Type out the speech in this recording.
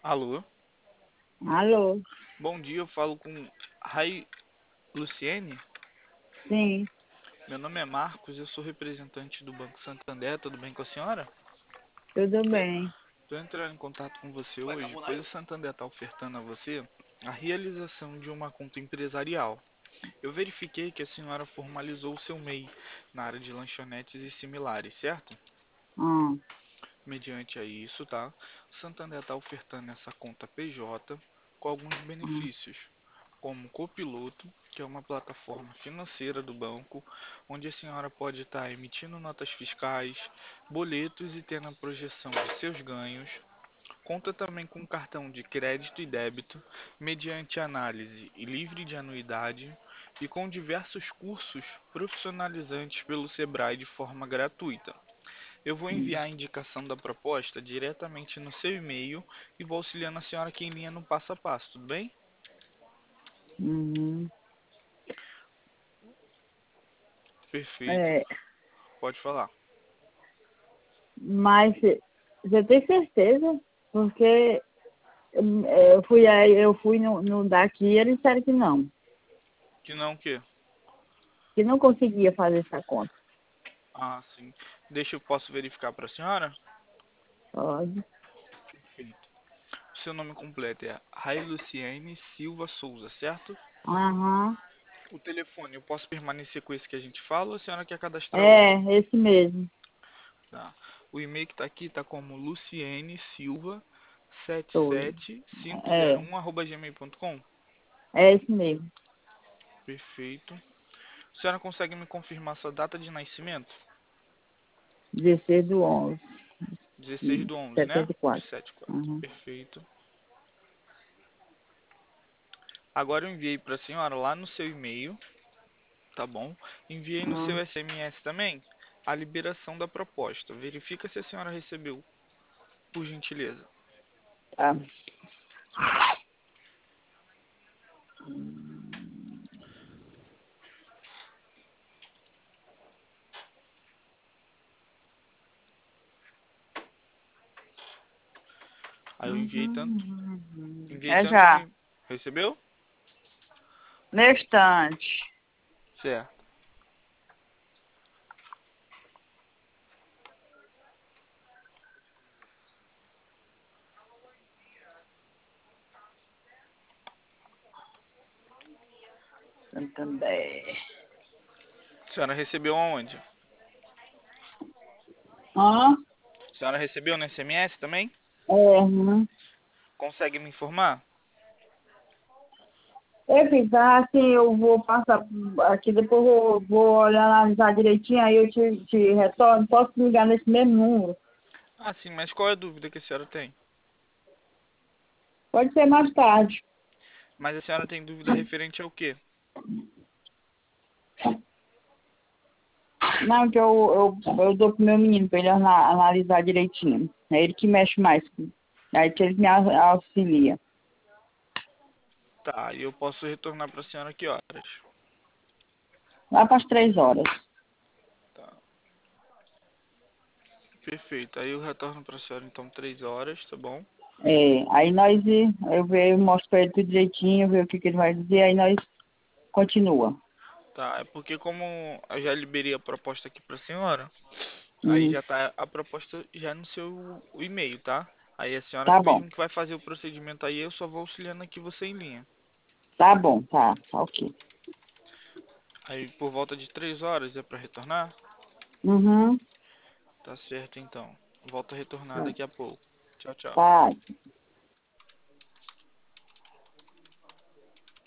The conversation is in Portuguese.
Alô, Alô? bom dia, eu falo com Rai Luciene. Sim, Meu nome é Marcos, eu sou representante do Banco Santander, tudo bem com a senhora? tudo bem. Estou entrando em contato com você hoje, pois o Santander está ofertando a você a realização de uma conta empresarial. Eu verifiquei que a senhora formalizou o seu MEI na área de lanchonetes e similares, certo? Ah, Mediante a isso, tá? O Santander está ofertando essa conta PJ com alguns ah, benefícios, como Copiloto, que é uma plataforma financeira do banco, onde a senhora pode estar emitindo notas fiscais, boletos e tendo a projeção de seus ganhos. Conta também com cartão de crédito e débito, mediante análise e livre de anuidade, e com diversos cursos profissionalizantes pelo Sebrae de forma gratuita. Eu vou enviar a indicação da proposta diretamente no seu e-mail e vou auxiliando a senhora aqui em linha no passo a passo, tudo bem? uhum. Perfeito. É, Pode falar. mas você tem certeza? Porque eu fui no daqui e eles disseram Que não o quê? que não conseguia fazer essa conta. Ah, sim. Deixa eu posso verificar para a senhora? Pode. Perfeito. Seu nome completo é Railuciene Silva Souza, certo? Aham. O telefone, eu posso permanecer com esse que a gente fala ou a senhora quer cadastrar outro? É, esse mesmo. Tá. O e-mail que está aqui está como Luciene Silva Souza. 77501 É, gmail.com. é esse mesmo. Perfeito. A senhora consegue me confirmar sua data de nascimento? 16/11, 16 do 11, né? setenta e De quatro. 74. Uhum. Perfeito. Agora eu enviei para a senhora lá no seu e-mail, tá bom? Enviei no seu Ah, SMS também a liberação da proposta. Verifica se a senhora recebeu, por gentileza. tá. Aí eu Uhum. enviei É tanto já. no... Recebeu? No instante. Certo. Santander. A senhora recebeu aonde? Ah, A senhora recebeu no SMS também? é, uhum. Consegue me informar? Evitar assim, eu vou passar aqui, depois vou olhar, analisar direitinho, aí eu te retorno. Posso ligar nesse mesmo número? Ah, sim, mas qual é a dúvida que a senhora tem? Pode ser mais tarde. Mas a senhora tem dúvida referente ao quê? Não, que eu dou pro meu menino para ele analisar direitinho. É ele que mexe mais. Aí que ele me auxilia. Tá, e eu posso retornar para a senhora que horas? Lá para as 3 horas. Tá, perfeito. Aí eu retorno para a senhora então 3 horas, tá bom? É, aí eu mostro para ele tudo direitinho, ver o que ele vai dizer, aí nós continua. Tá, é porque como eu já liberei a proposta aqui para a senhora, aí Uhum. já tá a proposta já no seu e-mail, tá? Aí a senhora Tá que bom, mesmo que vai fazer o procedimento aí, eu só vou auxiliando aqui você em linha. tá bom, tá ok. Aí por volta de 3 horas é para retornar? Uhum. Tá certo então. Volto a retornar daqui a pouco. Tchau, tchau. Tá.